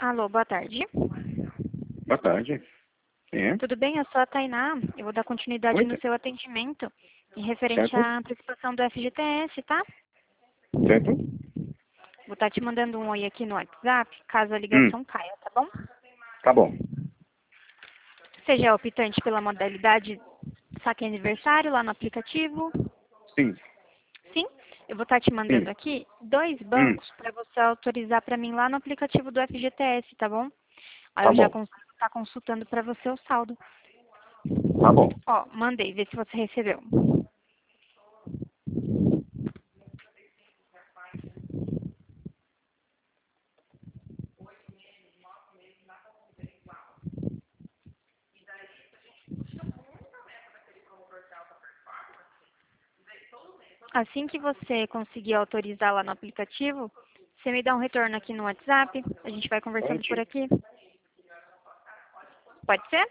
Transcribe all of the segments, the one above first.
Alô, boa tarde. Boa tarde. Sim, Tudo bem? Eu sou a Tainá. Eu vou dar continuidade oi, no seu atendimento em referente certo? à antecipação do FGTS, tá? Certo? Vou estar te mandando um oi aqui no WhatsApp, caso a Hum, ligação caia, tá bom? tá bom. Seja é optante pela modalidade saque aniversário lá no aplicativo. Sim, Sim? Eu vou estar te mandando sim. aqui 2 Hum, bancos para você autorizar para mim lá no aplicativo do FGTS, tá bom? Aí tá eu já bom. consigo estar consultando para você o saldo. Tá bom. Ó, mandei, vê se você recebeu. Assim que você conseguir autorizar lá no aplicativo, você me dá um retorno aqui no WhatsApp, a gente vai conversando por Prontinho. aqui. Pode ser?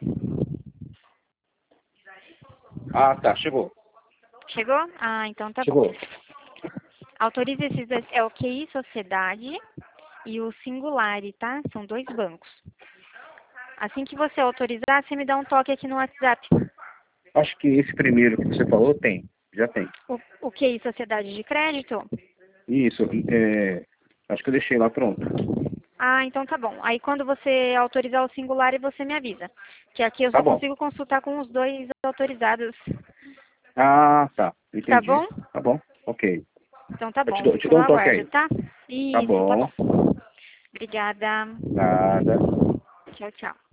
Ah, tá. Chegou. Chegou? Ah, então tá bom. Chegou. Autorize esses dois, é o QI Sociedade e o Singulari, tá? São 2 bancos. Assim que você autorizar, você me dá um toque aqui no WhatsApp. Acho que esse primeiro que você falou tem. Já tem. O QI Sociedade de Crédito? Isso. Acho que eu deixei lá pronto. Ah, então tá bom. Aí quando você autorizar o Singulari, você me avisa. Que aqui eu Tá só bom. consigo consultar com os 2 autorizados. Ah, tá. Tá Entendi. bom? Tá bom. Ok. Então tá bom, Eu te fico no dou um toque aguardo, aí. tá? Tá Isso, tá bom. bom. Obrigada. Nada. Tchau, tchau.